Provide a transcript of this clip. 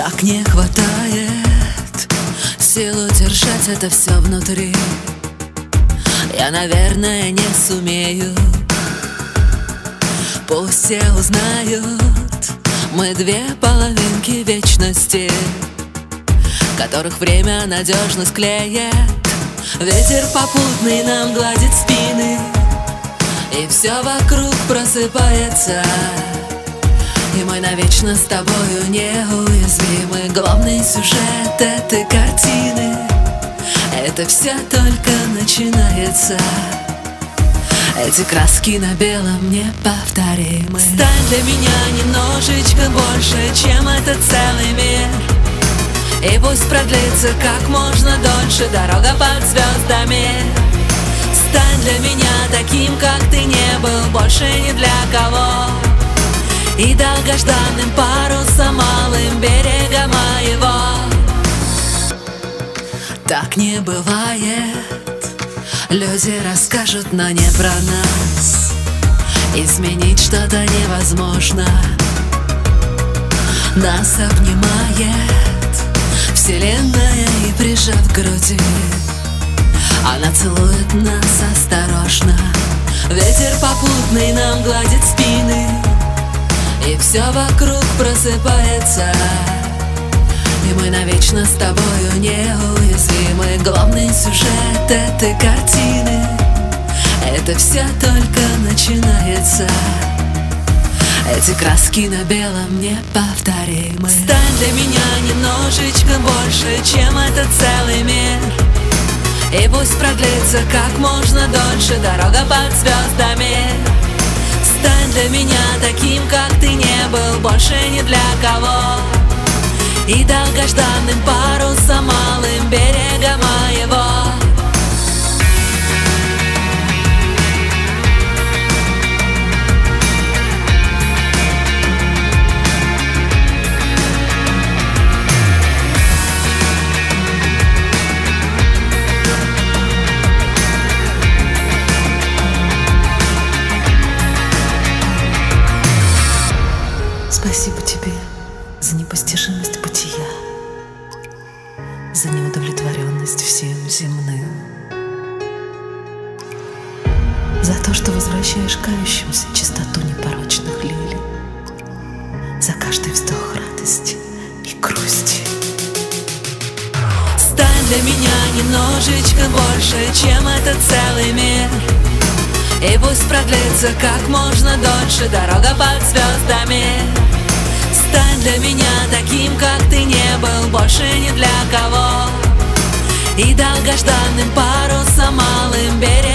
Так не хватает сил удержать это все внутри. Я, наверное, не сумею. Пусть все узнают, мы две половинки вечности, которых время надежно склеит. Ветер попутный нам гладит спины, и все вокруг просыпается. И мы навечно с тобою неуязвимы. Главный сюжет этой картины — это все только начинается. Эти краски на белом неповторимы. Стань для меня немножечко больше, чем этот целый мир. И пусть продлится как можно дольше дорога под звездами. Стань для меня таким, как ты не был больше ни для кого. И долгожданным парусом малым берега моего. Так не бывает. Люди расскажут, но не про нас. Изменить что-то невозможно. Нас обнимает вселенная, и прижав к груди, она целует нас осторожно. Ветер попутный нам гладит спины, и все вокруг просыпается. И мы навечно с тобою неуязвимы. Главный сюжет этой картины — это все только начинается. Эти краски на белом неповторимы. Стань для меня немножечко больше, чем этот целый мир. И пусть продлится как можно дольше дорога под звездами. Стань для меня таким, как ты не был больше ни для кого. И долгожданным парусом малым берега моего. Спасибо тебе за непостижимость бытия, за неудовлетворенность всем земным, за то, что возвращаешь кающимся чистоту непорочных лилий, за каждый вздох радости и грусти. Стань для меня немножечко больше, чем этот целый мир. И пусть продлится как можно дольше дорога под звездами. Стань для меня таким, как ты не был больше ни для кого. И долгожданным парусом малым берегом